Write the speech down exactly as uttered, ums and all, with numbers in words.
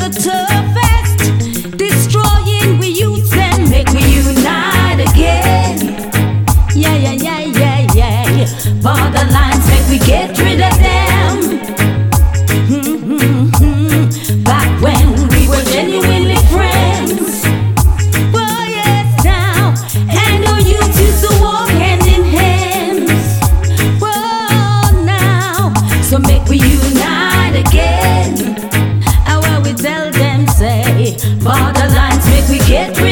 the toughest, destroying we youths and make we unite again. Yeah, yeah, yeah, yeah, yeah. Borderlines, make we get rid of them. Mm-hmm. Back when we were genuinely friends. Oh yes, now, and our youth used to walk hand in hand. Oh now, so make we unite again. How I will tell them, say, borderlines, make we get rid